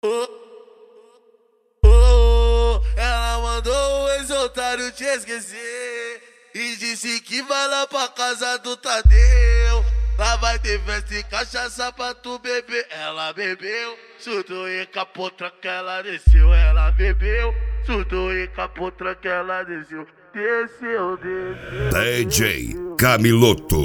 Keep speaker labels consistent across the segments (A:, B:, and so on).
A: Oh, ela mandou o ex-otário te esquecer e disse que vai lá pra casa do Tadeu. Lá vai ter festa e cachaça pra tu beber. Ela bebeu, surtou e capotra que ela desceu. Ela bebeu, surtou e capotra que ela desceu. Desceu, desceu.
B: DJ Camiloto.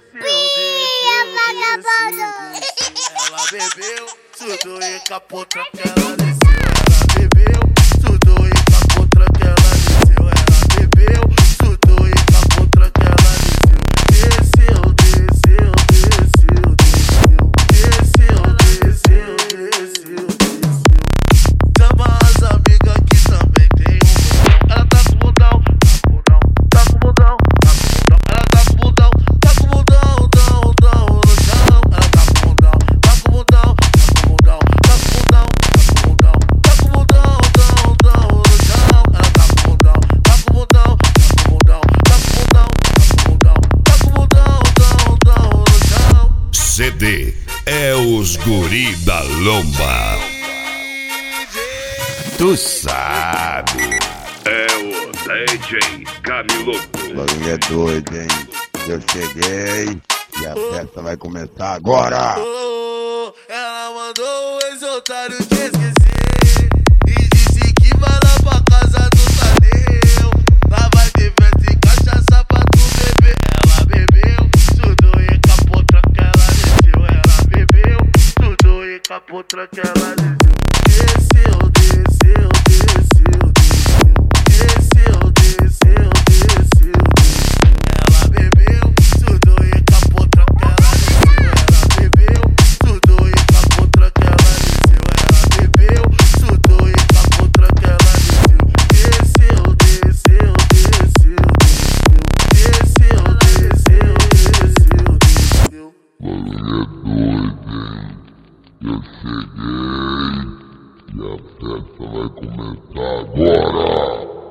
A: Ela bebeu, surtou e capotra que ela desceu. Ela bebeu, surtou e capotra que ela desceu. Ela bebeu, surtou e capotra que ela desceu. Desceu, desceu, desceu, desceu. Desceu, desceu, desceu, desceu. Chama as amigas que também tem um modão. Ela tá com modão, tá com modão, tá com modão. Ela tá com modão, tá com modão, dão, dão no chão. Ela tá com modão, tá com modão, tá com modão, tá com modão, tá com modão, dão, dão no chão. Ela tá com modão, tá com modão, tá com modão, tá com modão, tá com modão, dão, dão no chão.
B: CD é os guri da lomba. Tu sabe. É o DJ Camiloto.
C: O bagulho é doido, hein? Eu cheguei e a festa vai começar agora!
A: Ela mandou o ex-otário te esquecer e disse que vai lá pra casa do Tadeu. Lá vai ter festa e cachaça pra tu beber. Ela bebeu, surtou e capotra que ela desceu. Ela bebeu, surtou e capotra que ela desceu. Desceu, desceu, desceu, desceu, desceu, desceu. Ela bebeu, surtou e capotra que ela desceu. Ela bebeu, surtou e capotra que ela desceu. Ela bebeu, surtou e capotra que ela desceu. Desceu, desceu, desceu, desceu, desceu, desceu, desceu.
C: O bagulho é doido, hein? Eu cheguei e a festa vai começar agora!